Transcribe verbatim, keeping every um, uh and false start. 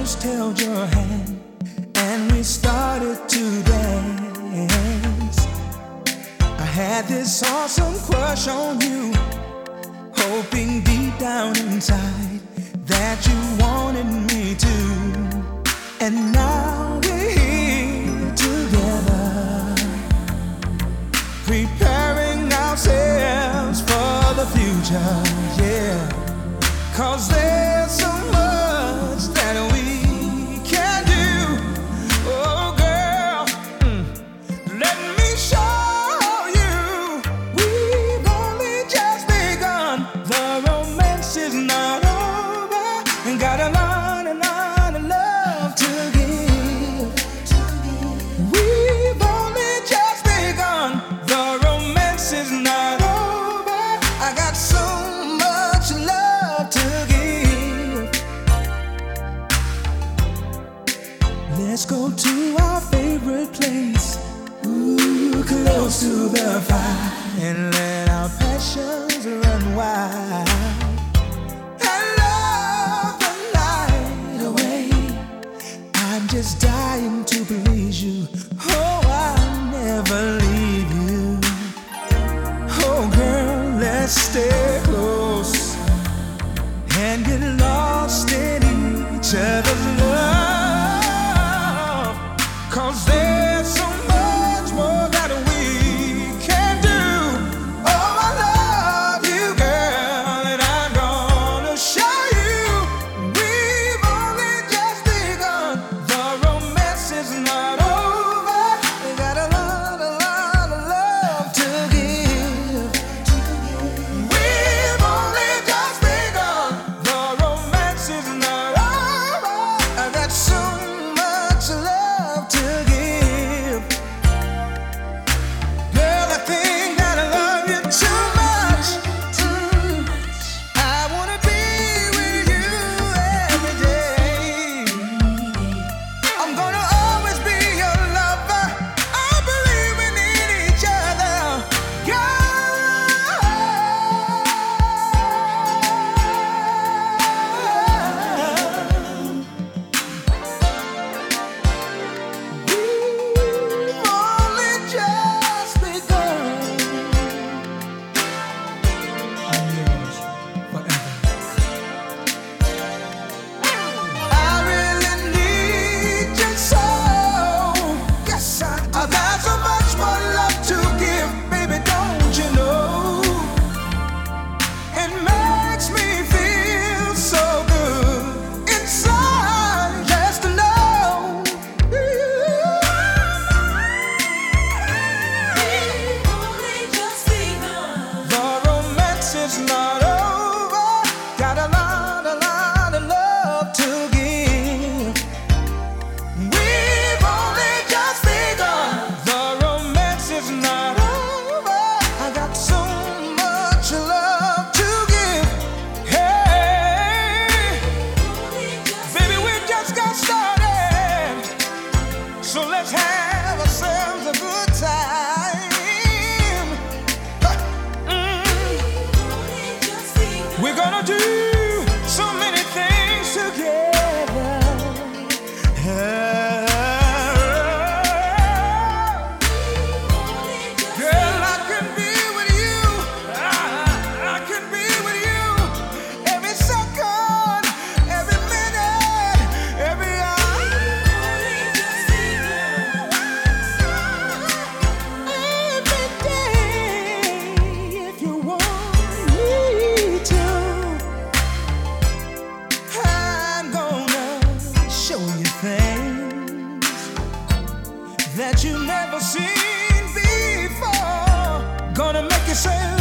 first held your hand and we started to dance, I had this awesome crush on you, hoping deep down inside that you wanted me to. And now we're here together, preparing ourselves for the future, yeah. 'Cause there's so much that we can do. Oh girl, mm, let me show you. We've only just begun. The romance is not over, and got a lot, a lot of love to give. We've only just begun. The romance is not over. I got so much love to give. Let's go to our favorite place, ooh, close to the fire, and let our passions run wild. And love the night away. I'm just dying to please you. Oh, I'll never leave you. Oh, girl, let's stay close and get lost in each other's love. 'Cause there's so much more that we can do. Oh, I love you, girl, and I'm gonna show you. We've only just begun. The romance is not over. We got a lot, a lot of love to give. We've only just begun. The romance is not over. I got so much love to give. Girl, I think that I love you too much. Mm. I wanna be with you every day. I'm gonna always be your lover. I believe we need each other. Girl, we've only just begun. I'm yours forever. I really need you so. Yes, I do. I've got so much more love to give, baby, don't you know? It makes me feel so good inside just to know. The romance is not over. Got a lot, a lot of love to give. We've only just begun. The romance is not over. I got so much love to give. Hey, baby, we just got started. So let's have ourselves a good time. Mm. We're gonna do so many things together. Girl, I can be with you. I, I can be with you every second, every minute, every hour. Every day, if you want me to. I'm gonna show you things that you've never seen before. Gonna make you say